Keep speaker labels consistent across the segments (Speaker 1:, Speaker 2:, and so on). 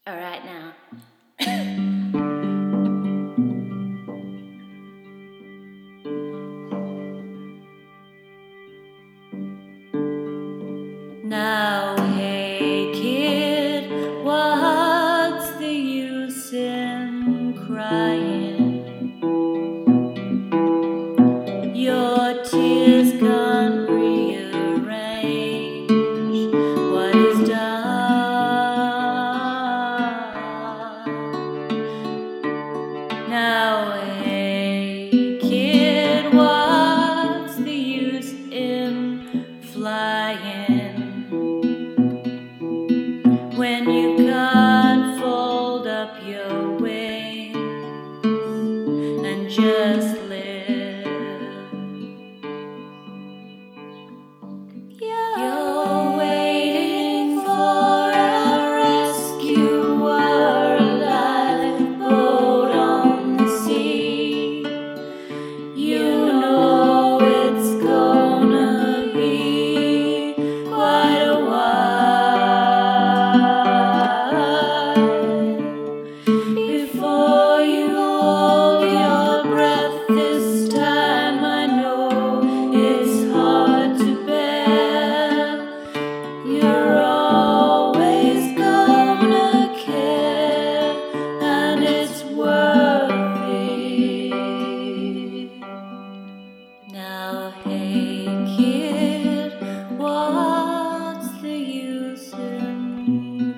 Speaker 1: All right now. Now, hey kid, what's the use in crying? Your tears can't rearrange what is done. Now, hey kid, what's the use in flying when you can't fold up your wings and just live? You're waiting for a rescuer, a lifeboat on the sea. You know it's gonna be quite a while before you hold your breath. This time I know it's hard to bear. You're always gonna care, and it's worth it. Now, hey kid, what's the use in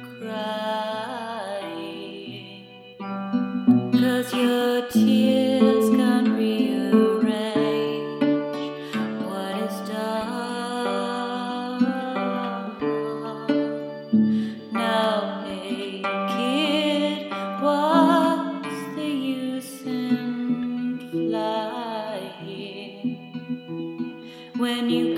Speaker 1: crying? 'Cause your tears can't rearrange what is done. Now, hey kid, what's the use in flying when you